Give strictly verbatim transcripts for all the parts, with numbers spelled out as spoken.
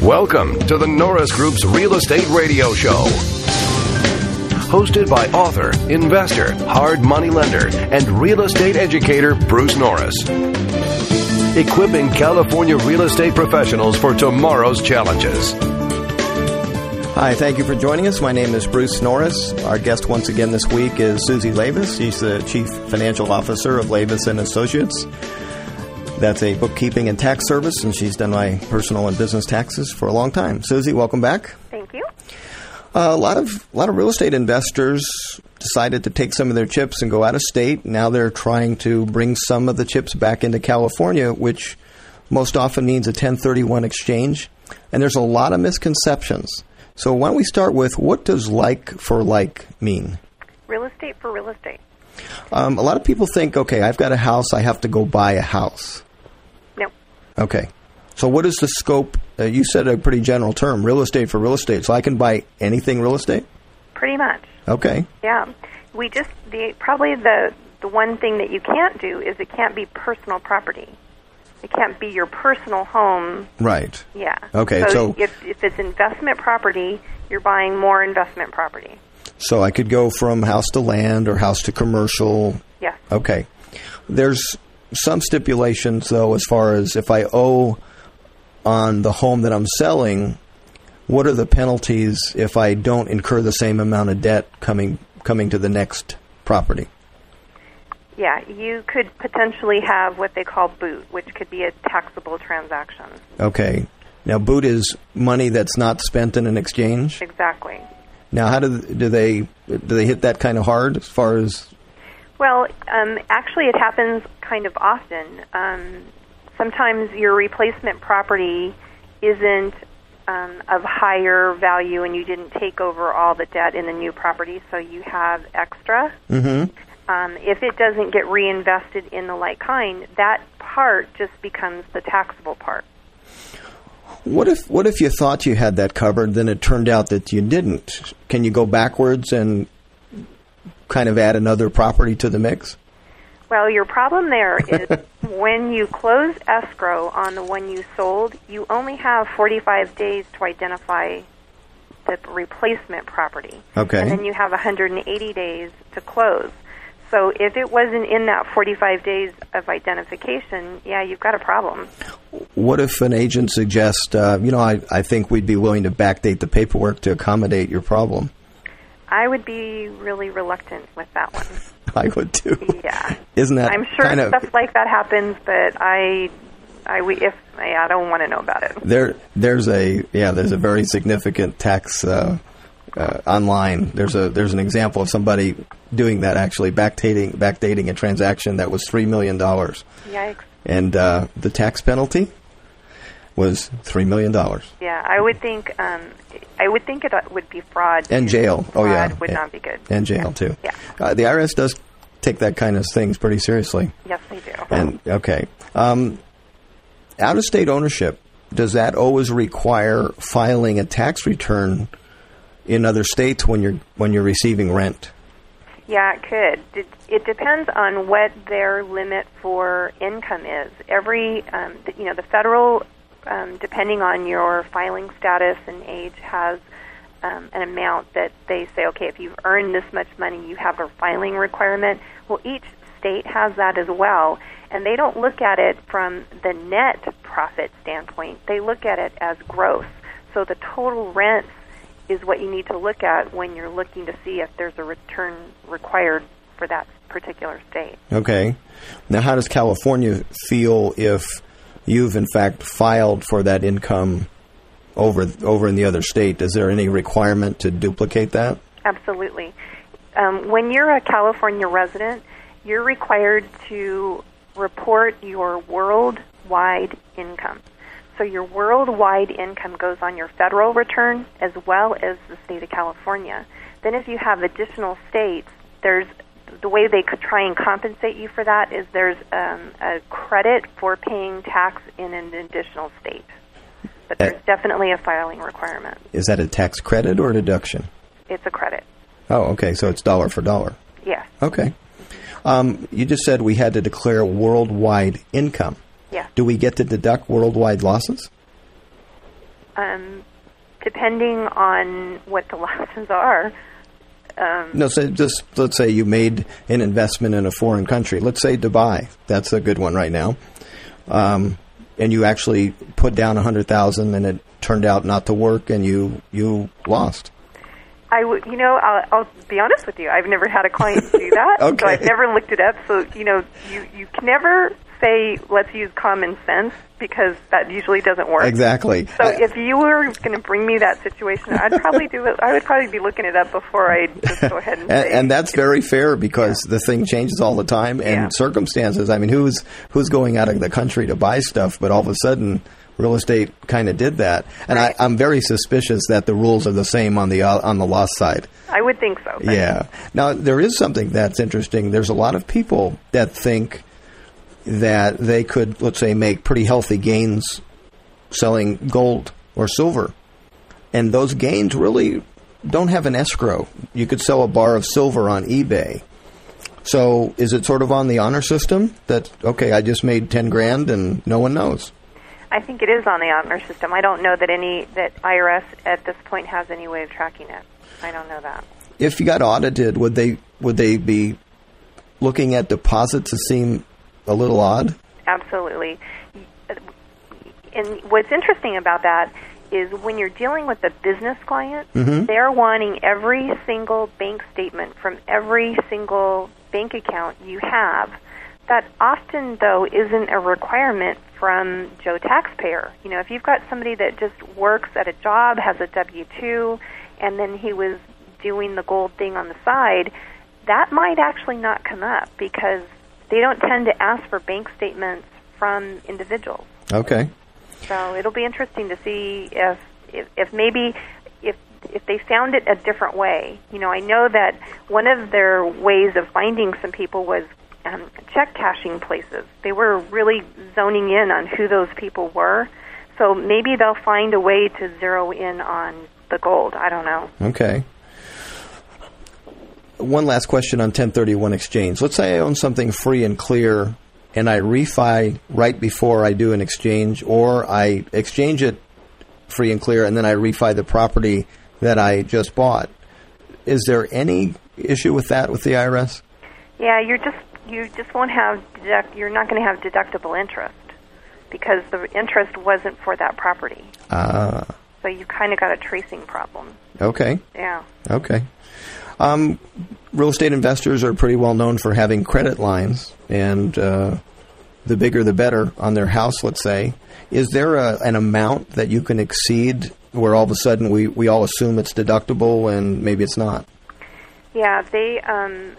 Welcome to the Norris Group's Real Estate Radio Show. Hosted by author, investor, hard money lender, and real estate educator Bruce Norris. Equipping California real estate professionals for tomorrow's challenges. Hi, thank you for joining us. My name is Bruce Norris. Our guest once again this week is Susie Levis. She's the Chief Financial Officer of Levis and Associates. That's a bookkeeping and tax service, and she's done my personal and business taxes for a long time. Susie, welcome back. Thank you. Uh, a lot of a lot of real estate investors decided to take some of their chips and go out of state. Now they're trying to bring some of the chips back into California, which most often means a ten thirty-one exchange. And there's a lot of misconceptions. So why don't we start with, what does like for like mean? Real estate for real estate. Um, a lot of people think, okay, I've got a house, I have to go buy a house. No. Okay. So what is the scope? Uh, you said a pretty general term, real estate for real estate. So I can buy anything real estate? Pretty much. Okay. Yeah. We just, the probably the, the one thing that you can't do is it can't be personal property. It can't be your personal home. Right. Yeah. Okay. So, So if, if it's investment property, you're buying more investment property. So I could go from house to land or house to commercial. Yes. Okay. There's some stipulations, though, as far as if I owe on the home that I'm selling, what are the penalties if I don't incur the same amount of debt coming coming to the next property? Yeah, you could potentially have what they call boot, which could be a taxable transaction. Okay. Now, boot is money that's not spent in an exchange? Exactly. Now, how do do they do they hit that kind of hard as far as? Well, um, actually, it happens kind of often. Um, sometimes your replacement property isn't um, of higher value, and you didn't take over all the debt in the new property, so you have extra. Mm-hmm. Um, if it doesn't get reinvested in the like kind, that part just becomes the taxable part. What if what if you thought you had that covered, then it turned out that you didn't? Can you go backwards and kind of add another property to the mix? Well, your problem there is when you close escrow on the one you sold, you only have forty-five days to identify the replacement property. Okay. And then you have one hundred eighty days to close. So if it wasn't in that forty-five days of identification, yeah, you've got a problem. What if an agent suggests, uh, you know, I, I think we'd be willing to backdate the paperwork to accommodate your problem? I would be really reluctant with that one. I would too. Yeah. Isn't that I'm sure kind of, stuff like that happens, but I, I, we, if, I don't want to know about it. There, there's a, yeah, there's a very significant tax uh, uh, online. There's a, there's an example of somebody doing that, actually backdating, backdating a transaction that was three million dollars. Yikes. And uh, the tax penalty was three million dollars. Yeah, I would think, um, I would think it would be fraud. And jail. Fraud Oh, yeah. would and, not be good. And jail, too. Yeah. Uh, the I R S does take that kind of things pretty seriously. Yes, they do. And okay. Um, out-of-state ownership, does that always require filing a tax return in other states when you're when you're receiving rent? Yeah, it could. It, it depends on what their limit for income is. Every, um, the, you know, the federal, um, depending on your filing status and age, has um, an amount that they say, okay, if you've earned this much money, you have a filing requirement. Well, each state has that as well, and they don't look at it from the net profit standpoint. They look at it as gross. So the total rent is what you need to look at when you're looking to see if there's a return required for that particular state. Okay. Now, how does California feel if you've, in fact, filed for that income over over in the other state? Is there any requirement to duplicate that? Absolutely. Um, when you're a California resident, you're required to report your worldwide income. So your worldwide income goes on your federal return as well as the state of California. Then if you have additional states, there's the way they could try and compensate you for that is there's um, a credit for paying tax in an additional state. But there's uh, definitely a filing requirement. Is that a tax credit or a deduction? It's a credit. Oh, okay. So it's dollar for dollar. Yes. Okay. Um, you just said we had to declare worldwide income. Yeah. Do we get to deduct worldwide losses? um, depending on what the losses are. Um, no, so just let's say you made an investment in a foreign country. Let's say Dubai. That's a good one right now. Um, and you actually put down one hundred thousand dollars and it turned out not to work and you, you lost. I would, you know, I'll, I'll be honest with you. I've never had a client do that, okay. So I've never looked it up. So, you know, you, you can never say, let's use common sense, because that usually doesn't work. Exactly. So if you were going to bring me that situation, I'd probably do it. I would probably be looking it up before I just go ahead and, and say. And that's very fair, because yeah. the thing changes all the time, and yeah. circumstances. I mean, who's who's going out of the country to buy stuff, but all of a sudden real estate kind of did that. And right. I, I'm very suspicious that the rules are the same on the uh, on the loss side. I would think so. Yeah. Now, there is something that's interesting. There's a lot of people that think that they could, let's say, make pretty healthy gains selling gold or silver. And those gains really don't have an escrow. You could sell a bar of silver on eBay. So is it sort of on the honor system that, okay, I just made ten grand and no one knows? I think it is on the honor system. I don't know that any that I R S at this point has any way of tracking it. I don't know that. If you got audited, would they would they be looking at deposits that seem a little odd? Absolutely. And what's interesting about that is when you're dealing with a business client, mm-hmm. they're wanting every single bank statement from every single bank account you have. That often, though, isn't a requirement from Joe Taxpayer. You know, if you've got somebody that just works at a job, has a W two, and then he was doing the gold thing on the side, that might actually not come up, because they don't tend to ask for bank statements from individuals. Okay. So it'll be interesting to see if if, if maybe if if they found it a different way. You know, I know that one of their ways of finding some people was um, check cashing places. They were really zoning in on who those people were. So maybe they'll find a way to zero in on the gold. I don't know. Okay. One last question on ten thirty-one exchange. Let's say I own something free and clear, and I refi right before I do an exchange, or I exchange it free and clear, and then I refi the property that I just bought. Is there any issue with that with the I R S? Yeah, you're just you just won't have deduct, you're not going to have deductible interest, because the interest wasn't for that property. Ah. So you kind of got a tracing problem. Okay. Yeah. Okay. Um, real estate investors are pretty well known for having credit lines, and uh, the bigger the better on their house, let's say. Is there a, an amount that you can exceed where all of a sudden we, we all assume it's deductible and maybe it's not? Yeah, they, um,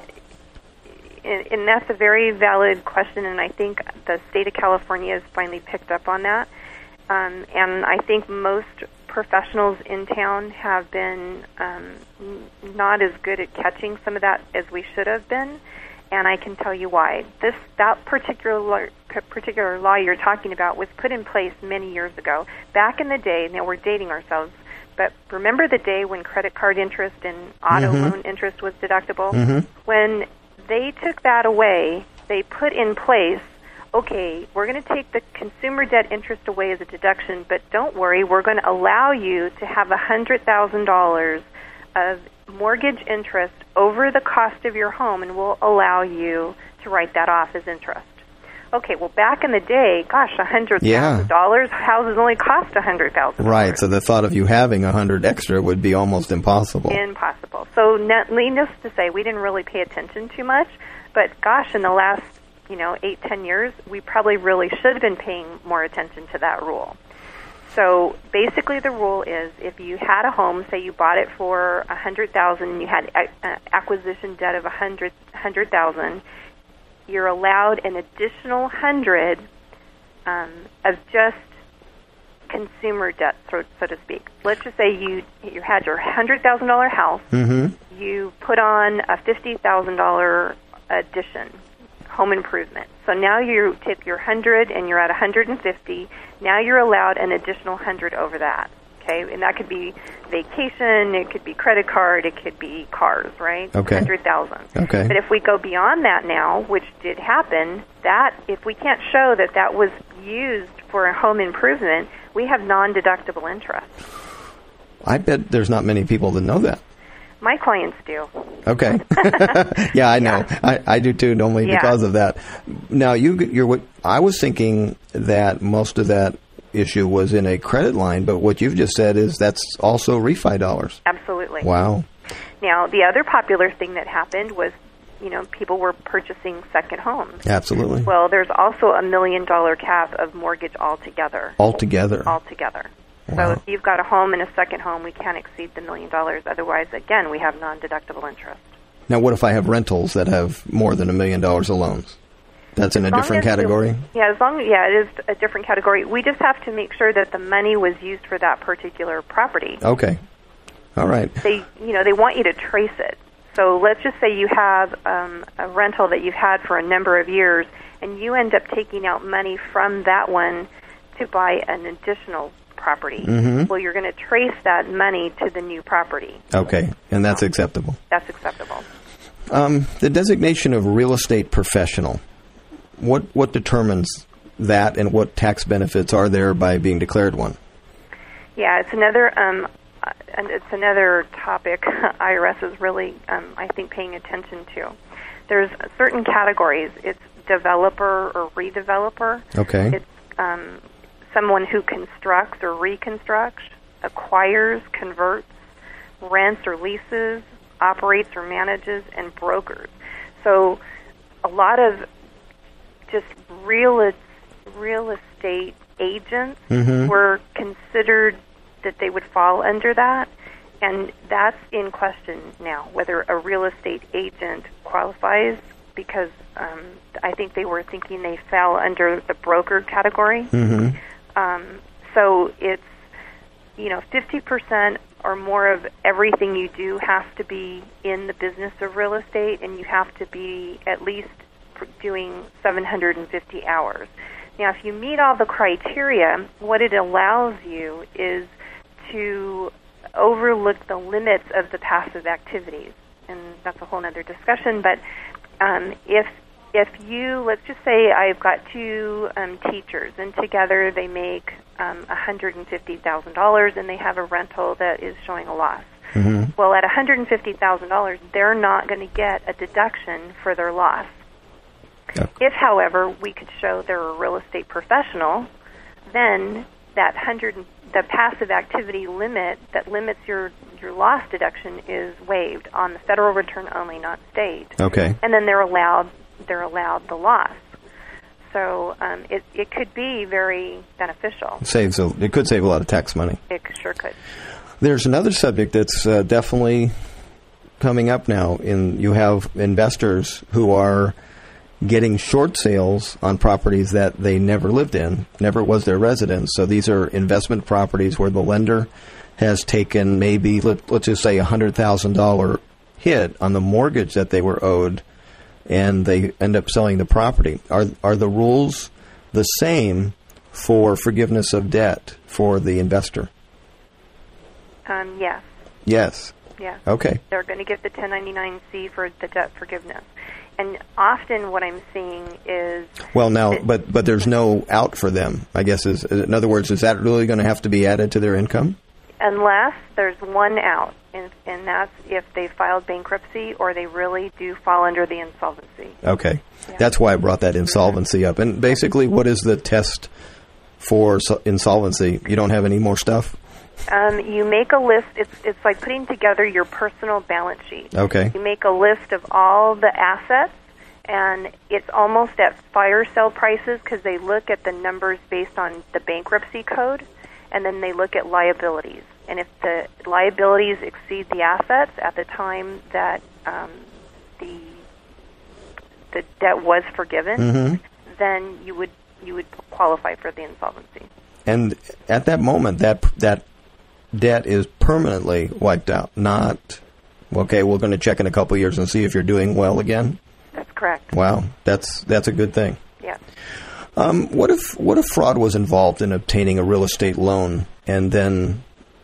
and, and that's a very valid question, and I think the state of California has finally picked up on that. Um, and I think most professionals in town have been um, not as good at catching some of that as we should have been, and I can tell you why. This that particular particular law you're talking about was put in place many years ago. Back in the day, now we're dating ourselves, but remember the day when credit card interest and auto mm-hmm. loan interest was deductible? Mm-hmm. When they took that away, they put in place, okay, we're going to take the consumer debt interest away as a deduction, but don't worry, we're going to allow you to have one hundred thousand dollars of mortgage interest over the cost of your home, and we'll allow you to write that off as interest. Okay, well, back in the day, gosh, one hundred thousand dollars, yeah. houses only cost one hundred thousand dollars. Right, so the thought of you having one hundred extra would be almost impossible. Impossible. So needless to say, we didn't really pay attention too much, but gosh, in the last you know, eight, ten years, we probably really should have been paying more attention to that rule. So basically the rule is if you had a home, say you bought it for one hundred thousand dollars and you had a- acquisition debt of one hundred thousand dollars, you're allowed an additional one hundred thousand dollars um, of just consumer debt, so, so to speak. Let's just say you you had your one hundred thousand dollars house, mm-hmm. you put on a fifty thousand dollars addition, home improvement. So now you take your one hundred and you're at one hundred fifty. Now you're allowed an additional one hundred over that. Okay, and that could be vacation, it could be credit card, it could be cars, right? Okay. one hundred thousand. Okay. But if we go beyond that now, which did happen, that if we can't show that that was used for a home improvement, We have non-deductible interest. I bet there's not many people that know that. My clients do. Okay. Yeah, I know. Yeah. I, I do too, only Yeah. because of that. Now, you, you're. I was thinking that most of that issue was in a credit line, but what you've just said is that's also refi dollars. Absolutely. Wow. Now, the other popular thing that happened was, you know, people were purchasing second homes. Absolutely. Well, there's also a million dollar cap of mortgage altogether. Altogether. Altogether. Wow. So if you've got a home and a second home, we can't exceed the million dollars. Otherwise, again, we have non-deductible interest. Now, what if I have rentals that have more than a million dollars of loans? That's in a As long different as category? it- yeah, as long yeah, it is a different category. We just have to make sure that the money was used for that particular property. Okay. All right. They, you know, they want you to trace it. So let's just say you have um, a rental that you've had for a number of years, and you end up taking out money from that one to buy an additional property. Mm-hmm. Well, you're going to trace that money to the new property. Okay. And that's acceptable. That's acceptable. Um, the designation of real estate professional, what what determines that, and what tax benefits are there by being declared one? Yeah, it's another um, uh, and it's another topic I R S is really, um, I think, paying attention to. There's certain categories. It's developer or redeveloper. Okay. It's um, someone who constructs or reconstructs, acquires, converts, rents or leases, operates or manages, and brokers. So a lot of just real real estate agents Mm-hmm. were considered that they would fall under that, and that's in question now, whether a real estate agent qualifies, because um, I think they were thinking they fell under the broker category. Mm-hmm. Um, so it's, you know, fifty percent or more of everything you do has to be in the business of real estate, and you have to be at least doing seven hundred fifty hours. Now, if you meet all the criteria, what it allows you is to overlook the limits of the passive activities, and that's a whole other discussion. But um, if if you, let's just say I've got two um, teachers, and together they make um, one hundred fifty thousand dollars, and they have a rental that is showing a loss. Mm-hmm. Well, at one hundred fifty thousand dollars, they're not going to get a deduction for their loss. Yep. If, however, we could show they're a real estate professional, then that hundred, the passive activity limit that limits your, your loss deduction is waived on the federal return only, not state. Okay. And then they're allowed they're allowed the loss. So um, it it could be very beneficial. Saves a, it could save a lot of tax money. It sure could. There's another subject that's uh, definitely coming up now. In you have investors who are getting short sales on properties that they never lived in, never was their residence. So these are investment properties where the lender has taken maybe, let, let's just say, a one hundred thousand dollars hit on the mortgage that they were owed, and they end up selling the property. Are are the rules the same for forgiveness of debt for the investor? Um, yes. Yes. Yes. Okay. They're going to get the ten ninety-nine C for the debt forgiveness. And often what I'm seeing is... Well, now, but but there's no out for them, I guess. Is in other words, is that really going to have to be added to their income? Unless there's one out, and, and that's if they filed bankruptcy or they really do fall under the insolvency. Okay. Yeah. That's why I brought that insolvency up. And basically, what is the test for so- insolvency? You don't have any more stuff? Um, you make a list. It's it's like putting together your personal balance sheet. Okay. You make a list of all the assets, and it's almost at fire sale prices because they look at the numbers based on the bankruptcy code, and then they look at liabilities. And if the liabilities exceed the assets at the time that um, the the debt was forgiven, Mm-hmm. then you would you would qualify for the insolvency. And at that moment, that that debt is permanently wiped out. Not, okay, we're going to check in a couple of years and see if you're doing well again. That's correct. Wow, that's that's a good thing. Yeah. Um, what if what if fraud was involved in obtaining a real estate loan, and then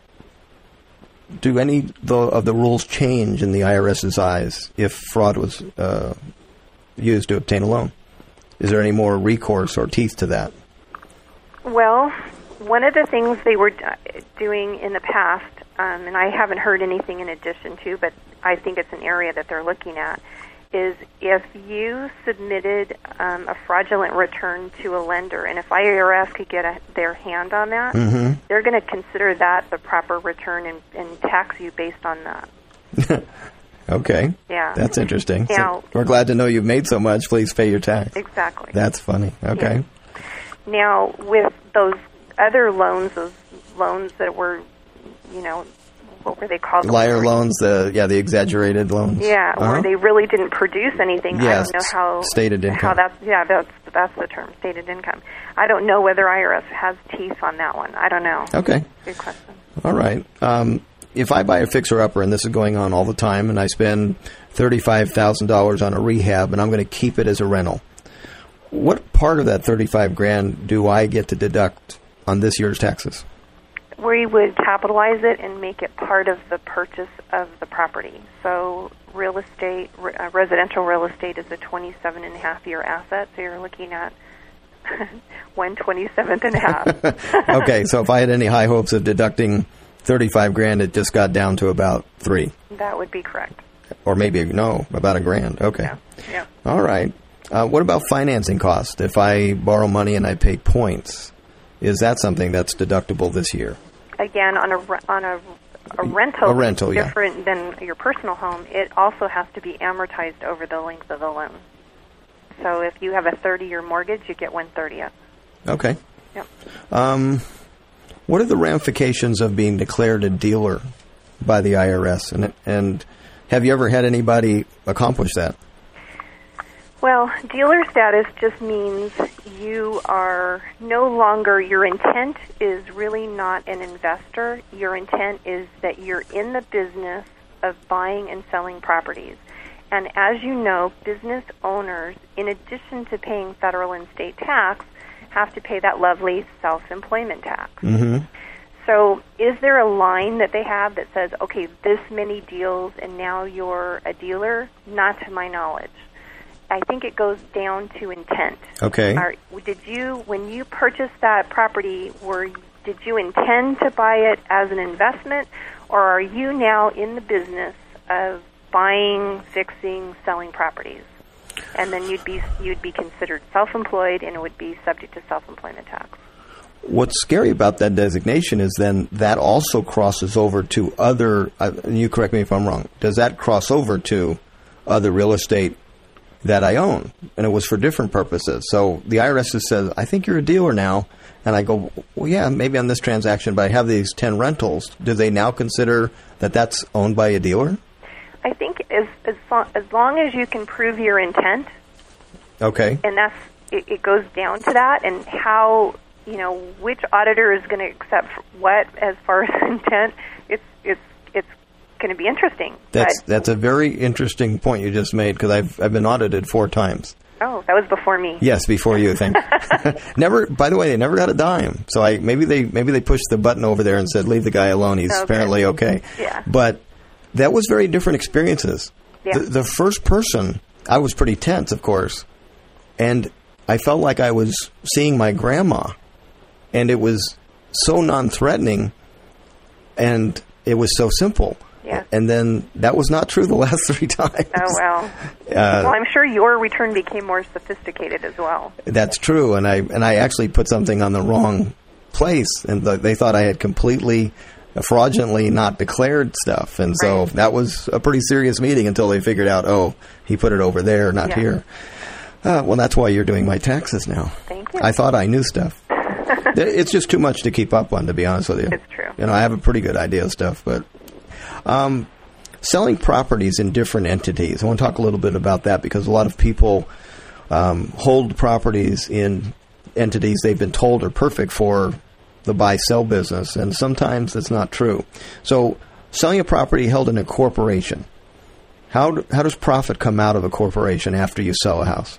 do any the, of the rules change in the IRS's eyes if fraud was uh, used to obtain a loan? Is there any more recourse or teeth to that? Well, one of the things they were doing in the past, um, and I haven't heard anything in addition to, but I think it's an area that they're looking at, is if you submitted um, a fraudulent return to a lender, and if I R S could get a, their hand on that, mm-hmm. they're going to consider that the proper return and, and tax you based on that. Okay. Yeah. That's interesting. Now, so we're glad to know you've made so much. Please pay your tax. Exactly. That's funny. Okay. Yeah. Now, with those other loans, those loans that were, you know, what were they called? Liar loans, the yeah, the exaggerated loans. Yeah, uh-huh. where they really didn't produce anything. Yes, I don't know how stated income. How that's yeah, that's that's the term, stated income. I don't know whether I R S has teeth on that one. I don't know. Okay. Good question. All right. Um, if I buy a fixer-upper, and this is going on all the time, and I spend thirty-five thousand dollars on a rehab, and I'm going to keep it as a rental, what part of that thirty-five grand do I get to deduct on this year's taxes? We would capitalize it and make it part of the purchase of the property. So real estate, uh, residential real estate is a twenty-seven and a half year asset, so you're looking at one twenty-seventh and a half. Okay, so if I had any high hopes of deducting thirty-five grand, it just got down to about three. That would be correct. Or maybe, no, about a grand. Okay. Yeah. Yeah. All right. Uh, what about financing cost? If I borrow money and I pay points, is that something that's deductible this year? Again, on a on a, a rental, a rental, different yeah. than your personal home, it also has to be amortized over the length of the loan. So if you have a thirty-year mortgage, you get one thirtieth. Okay. Yep. Um, what are the ramifications of being declared a dealer by the I R S? And and have you ever had anybody accomplish that? Well, dealer status just means you are no longer, your intent is really not an investor. Your intent is that you're in the business of buying and selling properties. And as you know, business owners, in addition to paying federal and state tax, have to pay that lovely self-employment tax. Mm-hmm. So is there a line that they have that says, okay, this many deals and now you're a dealer? Not to my knowledge. I think it goes down to intent. Okay. Are, did you, when you purchased that property, were did you intend to buy it as an investment, or are you now in the business of buying, fixing, selling properties? And then you'd be you'd be considered self-employed, and it would be subject to self-employment tax. What's scary about that designation is then that also crosses over to other, uh, and you correct me if I'm wrong, does that cross over to other real estate that I own? And it was for different purposes. So the I R S says, I think you're a dealer now. And I go, well, yeah, maybe on this transaction, but I have these ten rentals. Do they now consider that that's owned by a dealer? I think as as long as, long as you can prove your intent. Okay. And that's it, it goes down to that, and how, you know, which auditor is going to accept what as far as intent. It's it's it's going to be interesting. That's but, that's a very interesting point you just made, because I've I've been audited four times. Oh, that was before me. Yes, before you. Thank you. Never. By the way, they never got a dime. So I maybe they maybe they pushed the button over there and said, "Leave the guy alone. He's okay. apparently okay." Yeah. But that was very different experiences. Yeah. The, the first person, I was pretty tense, of course, and I felt like I was seeing my grandma, and it was so non-threatening, and it was so simple. Yeah. And then that was not true the last three times. Oh, well. Uh, well, I'm sure your return became more sophisticated as well. That's true, and I and I actually put something on the wrong place, and the, they thought I had completely fraudulently not declared stuff, and so right. that was a pretty serious meeting until they figured out, oh, he put it over there, not yeah. here. Uh, well, that's why you're doing my taxes now. Thank you. I thought I knew stuff. It's just too much to keep up on, to be honest with you. It's true. You know, I have a pretty good idea of stuff, but um, selling properties in different entities. I want to talk a little bit about that, because a lot of people um, hold properties in entities they've been told are perfect for the buy-sell business, and sometimes that's not true. So selling a property held in a corporation, how do, how does profit come out of a corporation after you sell a house?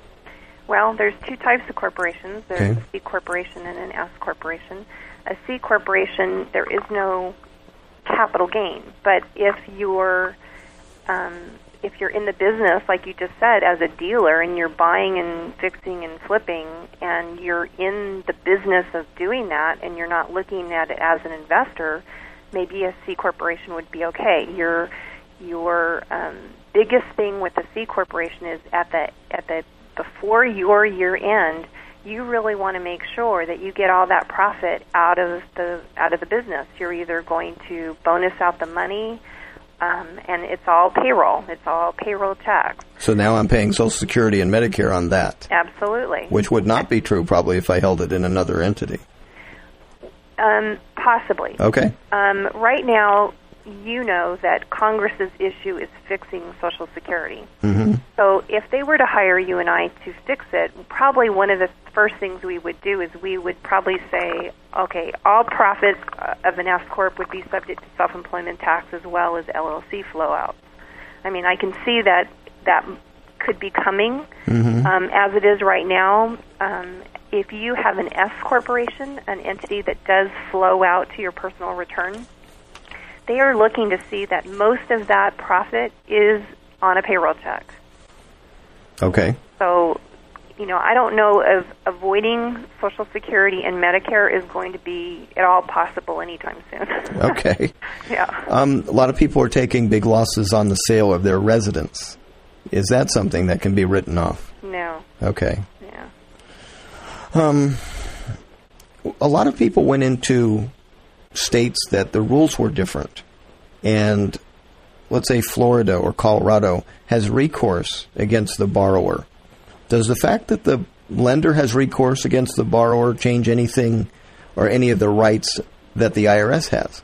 Well, there's two types of corporations. There's Okay. a C corporation and an S corporation. A C corporation, there is no capital gain, but if you're um, if you're in the business, like you just said, as a dealer, and you're buying and fixing and flipping, and you're in the business of doing that, and you're not looking at it as an investor, maybe a C corporation would be okay. Your your um, biggest thing with the C corporation is at the at the before your year end, you really want to make sure that you get all that profit out of the out of the business. You're either going to bonus out the money. Um, and it's all payroll. It's all payroll checks. So now I'm paying Social Security and Medicare on that. Absolutely. Which would not be true probably if I held it in another entity. Um, possibly. Okay. Um, right now, you know that Congress's issue is fixing Social Security. Mm-hmm. So if they were to hire you and I to fix it, probably one of the first things we would do is we would probably say, okay, all profits of an S corp would be subject to self-employment tax as well as L L C flow-outs. I mean, I can see that that could be coming. Mm-hmm. Um, as it is right now, um, if you have an S corporation, an entity that does flow out to your personal return, they are looking to see that most of that profit is on a payroll check. Okay. So, you know, I don't know if avoiding Social Security and Medicare is going to be at all possible anytime soon. Okay. Yeah. Um, a lot of people are taking big losses on the sale of their residence. Is that something that can be written off? No. Okay. Yeah. Um, a lot of people went into states that the rules were different. And let's say Florida or Colorado has recourse against the borrower. Does the fact that the lender has recourse against the borrower change anything or any of the rights that the I R S has?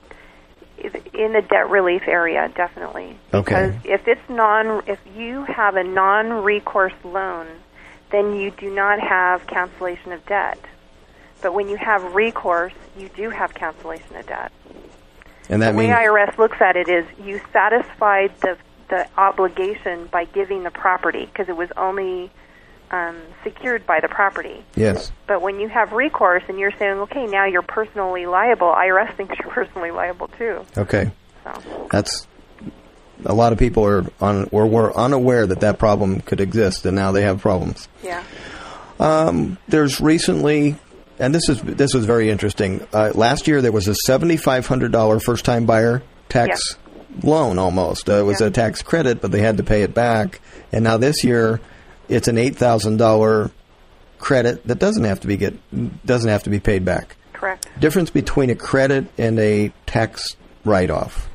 In the debt relief area, definitely. Okay. Because if it's non, if you have a non-recourse loan, then you do not have cancellation of debt. But when you have recourse, you do have cancellation of debt. And that the way means I R S looks at it is you satisfied the the obligation by giving the property because it was only um, secured by the property. yes. But when you have recourse and you're saying, okay, now you're personally liable, I R S thinks you're personally liable too. Okay. So. That's a lot of people are on were, were unaware that that problem could exist, and now they have problems. Yeah. Um, there's recently, and this is this was very interesting. Uh, last year there was a seventy-five hundred dollars first-time buyer tax Yes. loan almost. Uh, it was Yeah. a tax credit, but they had to pay it back. And now this year it's an eight thousand dollars credit that doesn't have to be get doesn't have to be paid back. Correct. Difference between a credit and a tax write-off.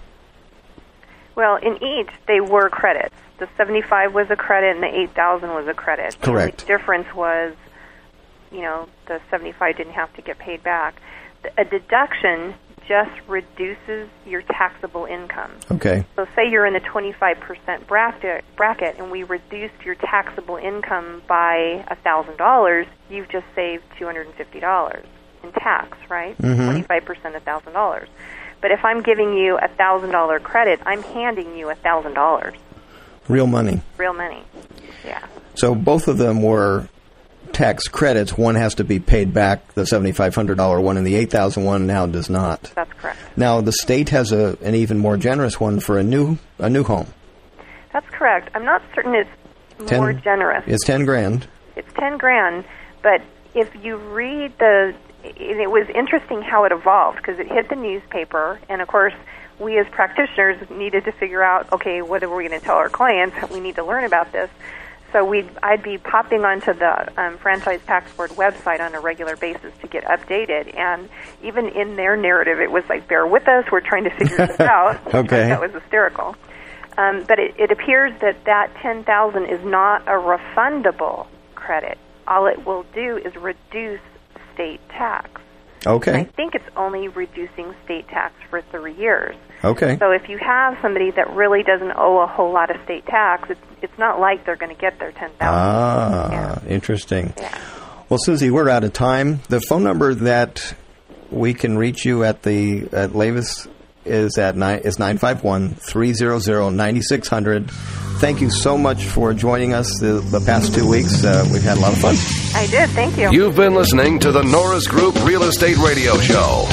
Well, in each, they were credits. The seventy-five was a credit and the eight thousand was a credit. Correct. The difference was, you know, the seventy-five didn't have to get paid back. A deduction just reduces your taxable income. Okay. So say you're in the twenty-five percent bracket, bracket and we reduced your taxable income by one thousand dollars, you've just saved two hundred fifty dollars in tax, right? Mm-hmm. twenty-five percent of one thousand dollars. But if I'm giving you a one thousand dollars credit, I'm handing you one thousand dollars. Real money. Real money. Yeah. So both of them were tax credits. One has to be paid back, the seventy-five hundred dollars one, and the eight thousand dollars one now does not. That's correct. Now, the state has a an even more generous one for a new a new home. That's correct. I'm not certain it's Ten, more generous. It's ten grand. It's ten grand, but if you read the, and it was interesting how it evolved because it hit the newspaper, and of course, we as practitioners needed to figure out, okay, what are we going to tell our clients? We need to learn about this. So we'd, I'd be popping onto the um, Franchise Tax Board website on a regular basis to get updated, and even in their narrative, it was like, bear with us, we're trying to figure this out. Okay. That was hysterical. Um, but it, it appears that that ten thousand dollars is not a refundable credit. All it will do is reduce state tax. Okay. And I think it's only reducing state tax for three years. Okay. So if you have somebody that really doesn't owe a whole lot of state tax, it's, it's not like they're going to get their ten thousand dollars. Ah, Yeah. interesting. Yeah. Well, Susie, we're out of time. The phone number that we can reach you at the at Lavis is at nine is nine five one, three hundred, nine six hundred. Thank you so much for joining us the, the past two weeks. Uh, we've had a lot of fun. I did. Thank you. You've been listening to the Norris Group Real Estate Radio Show.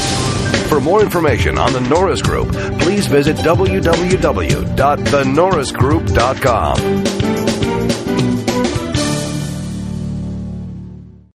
For more information on the Norris Group, please visit w w w dot the norris group dot com.